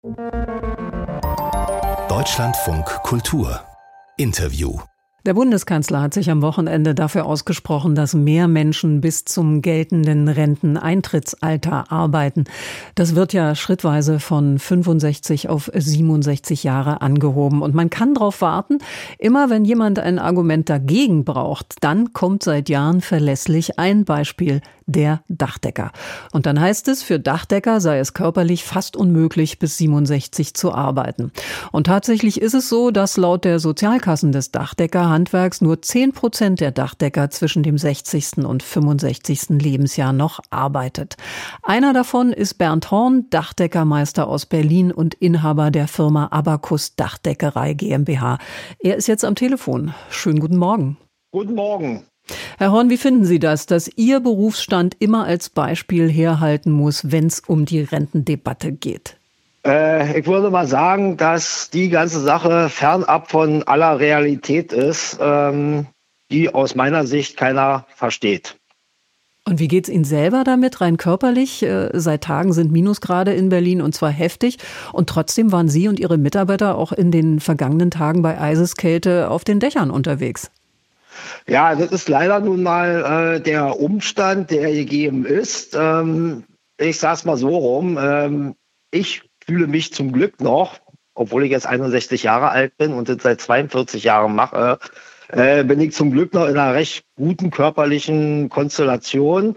Deutschlandfunk Kultur Interview. Der Bundeskanzler hat sich am Wochenende dafür ausgesprochen, dass mehr Menschen bis zum geltenden Renteneintrittsalter arbeiten. Das wird ja schrittweise von 65 auf 67 Jahre angehoben. Und man kann darauf warten, immer wenn jemand ein Argument dagegen braucht, dann kommt seit Jahren verlässlich ein Beispiel: der Dachdecker. Und dann heißt es, für Dachdecker sei es körperlich fast unmöglich, bis 67 zu arbeiten. Und tatsächlich ist es so, dass laut der Sozialkassen des Dachdeckerhandwerks nur 10% der Dachdecker zwischen dem 60. und 65. Lebensjahr noch arbeitet. Einer davon ist Bernd Horn, Dachdeckermeister aus Berlin und Inhaber der Firma Abacus Dachdeckerei GmbH. Er ist jetzt am Telefon. Schönen guten Morgen. Guten Morgen. Herr Horn, wie finden Sie das, dass Ihr Berufsstand immer als Beispiel herhalten muss, wenn es um die Rentendebatte geht? Ich würde mal sagen, dass die ganze Sache fernab von aller Realität ist, die aus meiner Sicht keiner versteht. Und wie geht's Ihnen selber damit, rein körperlich? Seit Tagen sind Minusgrade in Berlin, und zwar heftig. Und trotzdem waren Sie und Ihre Mitarbeiter auch in den vergangenen Tagen bei Eiseskälte auf den Dächern unterwegs. Ja, das ist leider nun mal der Umstand, der gegeben ist. Ich sage es mal so rum. Ich fühle mich zum Glück noch, obwohl ich jetzt 61 Jahre alt bin und das seit 42 Jahren mache, bin ich zum Glück noch in einer recht guten körperlichen Konstellation.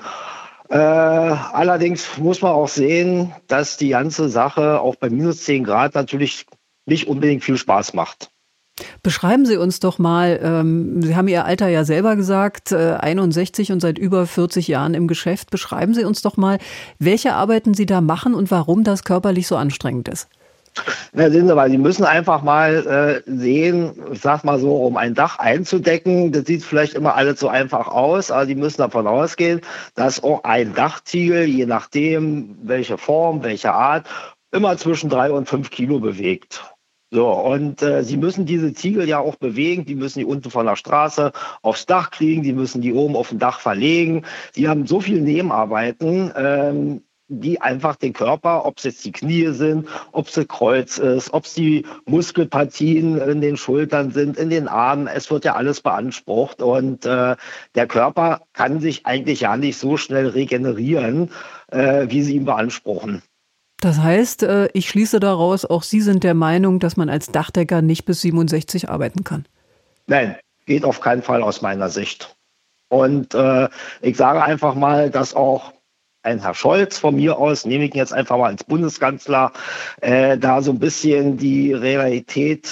Allerdings muss man auch sehen, dass die ganze Sache auch bei minus 10 Grad natürlich nicht unbedingt viel Spaß macht. Beschreiben Sie uns doch mal, Sie haben Ihr Alter ja selber gesagt, 61 und seit über 40 Jahren im Geschäft. Beschreiben Sie uns doch mal, welche Arbeiten Sie da machen und warum das körperlich so anstrengend ist. Ja, sehen Sie mal, Sie müssen einfach mal sehen, ich sag mal so, um ein Dach einzudecken, das sieht vielleicht immer alles so einfach aus, aber Sie müssen davon ausgehen, dass auch ein Dachziegel, je nachdem welche Form, welche Art, immer zwischen 3 und 5 Kilo bewegt. So, und Sie müssen diese Ziegel ja auch bewegen, die müssen die unten von der Straße aufs Dach kriegen, die müssen die oben auf dem Dach verlegen. Sie haben so viel Nebenarbeiten, die einfach den Körper, ob es jetzt die Knie sind, ob es das Kreuz ist, ob es die Muskelpartien in den Schultern sind, in den Armen, es wird ja alles beansprucht. Und der Körper kann sich eigentlich ja nicht so schnell regenerieren, wie sie ihn beanspruchen. Das heißt, ich schließe daraus, auch Sie sind der Meinung, dass man als Dachdecker nicht bis 67 arbeiten kann. Nein, geht auf keinen Fall aus meiner Sicht. Und ich sage einfach mal, dass auch ein Herr Scholz von mir aus, nehme ich ihn jetzt einfach mal als Bundeskanzler, da so ein bisschen die Realität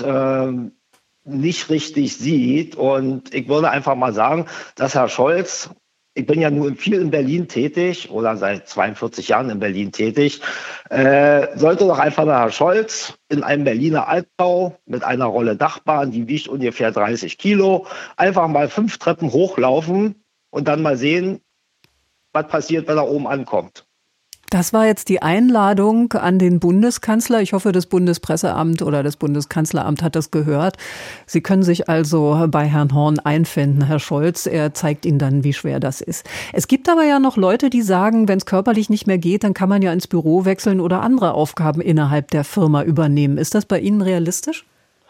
nicht richtig sieht. Und ich würde einfach mal sagen, dass Herr Scholz, ich bin ja nur viel in Berlin tätig oder seit 42 Jahren in Berlin tätig, sollte doch einfach der Herr Scholz in einem Berliner Altbau mit einer Rolle Dachbahn, die wiegt ungefähr 30 Kilo, einfach mal 5 Treppen hochlaufen und dann mal sehen, was passiert, wenn er oben ankommt. Das war jetzt die Einladung an den Bundeskanzler. Ich hoffe, das Bundespresseamt oder das Bundeskanzleramt hat das gehört. Sie können sich also bei Herrn Horn einfinden, Herr Scholz. Er zeigt Ihnen dann, wie schwer das ist. Es gibt aber ja noch Leute, die sagen, wenn es körperlich nicht mehr geht, dann kann man ja ins Büro wechseln oder andere Aufgaben innerhalb der Firma übernehmen. Ist das bei Ihnen realistisch?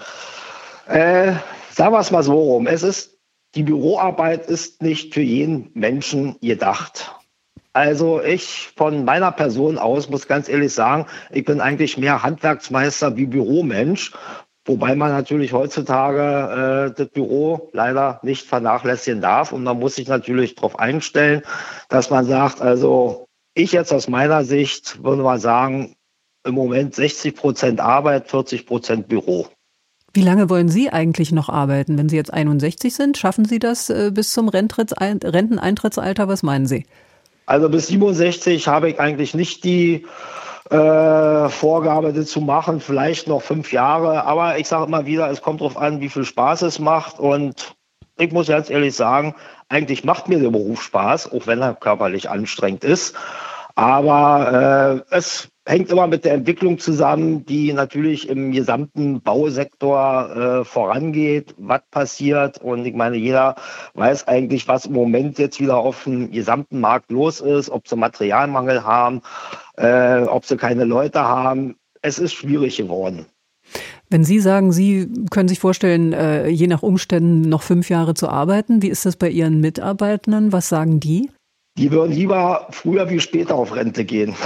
Sagen wir es mal so rum. Die Büroarbeit ist nicht für jeden Menschen gedacht. Also ich von meiner Person aus muss ganz ehrlich sagen, ich bin eigentlich mehr Handwerksmeister wie Büromensch, wobei man natürlich heutzutage das Büro leider nicht vernachlässigen darf. Und man muss sich natürlich darauf einstellen, dass man sagt, also ich jetzt aus meiner Sicht würde mal sagen, im Moment 60% Arbeit, 40% Büro. Wie lange wollen Sie eigentlich noch arbeiten? Wenn Sie jetzt 61 sind, schaffen Sie das bis zum Renteneintrittsalter? Was meinen Sie? Also bis 67 habe ich eigentlich nicht die Vorgabe, das zu machen, vielleicht noch 5 Jahre. Aber ich sage immer wieder, es kommt darauf an, wie viel Spaß es macht. Und ich muss ganz ehrlich sagen, eigentlich macht mir der Beruf Spaß, auch wenn er körperlich anstrengend ist. Aber es hängt immer mit der Entwicklung zusammen, die natürlich im gesamten Bausektor vorangeht, was passiert. Und ich meine, jeder weiß eigentlich, was im Moment jetzt wieder auf dem gesamten Markt los ist, ob sie Materialmangel haben, ob sie keine Leute haben. es ist schwierig geworden. Wenn Sie sagen, Sie können sich vorstellen, je nach Umständen noch 5 Jahre zu arbeiten, wie ist das bei Ihren Mitarbeitenden? Was sagen die? Die würden lieber früher wie später auf Rente gehen.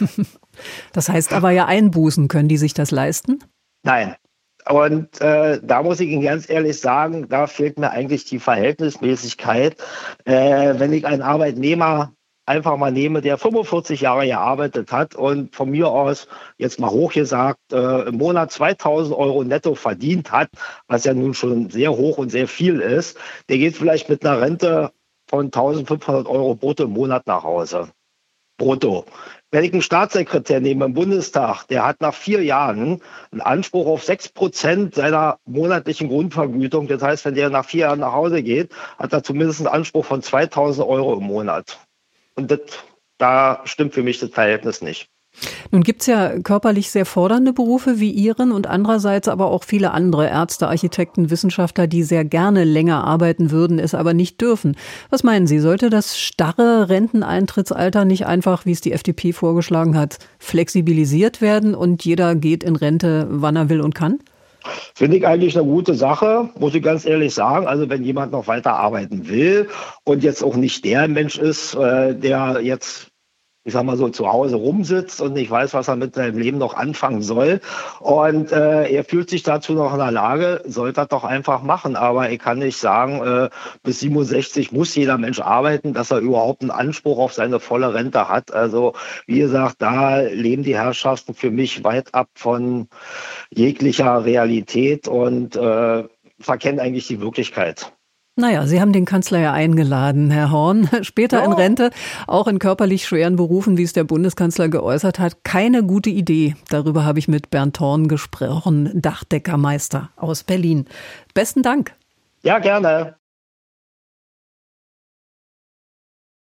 Das heißt aber ja Einbußen. Können die sich das leisten? Nein. Und da muss ich Ihnen ganz ehrlich sagen, da fehlt mir eigentlich die Verhältnismäßigkeit. Wenn ich einen Arbeitnehmer einfach mal nehme, der 45 Jahre gearbeitet hat und von mir aus, jetzt mal hochgesagt, im Monat 2.000 € netto verdient hat, was ja nun schon sehr hoch und sehr viel ist, der geht vielleicht mit einer Rente von 1.500 € brutto im Monat nach Hause. Brutto. Wenn ich einen Staatssekretär nehme im Bundestag, der hat nach 4 Jahren einen Anspruch auf 6% seiner monatlichen Grundvergütung. Das heißt, wenn der nach 4 Jahren nach Hause geht, hat er zumindest einen Anspruch von 2.000 € im Monat. Und da stimmt für mich das Verhältnis nicht. Nun gibt's ja körperlich sehr fordernde Berufe wie Ihren und andererseits aber auch viele andere Ärzte, Architekten, Wissenschaftler, die sehr gerne länger arbeiten würden, es aber nicht dürfen. Was meinen Sie, sollte das starre Renteneintrittsalter nicht einfach, wie es die FDP vorgeschlagen hat, flexibilisiert werden und jeder geht in Rente, wann er will und kann? Finde ich eigentlich eine gute Sache, muss ich ganz ehrlich sagen. Also wenn jemand noch weiter arbeiten will und jetzt auch nicht der Mensch ist, der jetzt, ich sag mal so, zu Hause rumsitzt und nicht weiß, was er mit seinem Leben noch anfangen soll. Und er fühlt sich dazu noch in der Lage, sollte er doch einfach machen. Aber ich kann nicht sagen, bis 67 muss jeder Mensch arbeiten, dass er überhaupt einen Anspruch auf seine volle Rente hat. Also wie gesagt, da leben die Herrschaften für mich weit ab von jeglicher Realität und verkennen eigentlich die Wirklichkeit. Naja, Sie haben den Kanzler ja eingeladen, Herr Horn. Später in Rente, auch in körperlich schweren Berufen, wie es der Bundeskanzler geäußert hat. Keine gute Idee. Darüber habe ich mit Bernd Horn gesprochen, Dachdeckermeister aus Berlin. Besten Dank. Ja, gerne.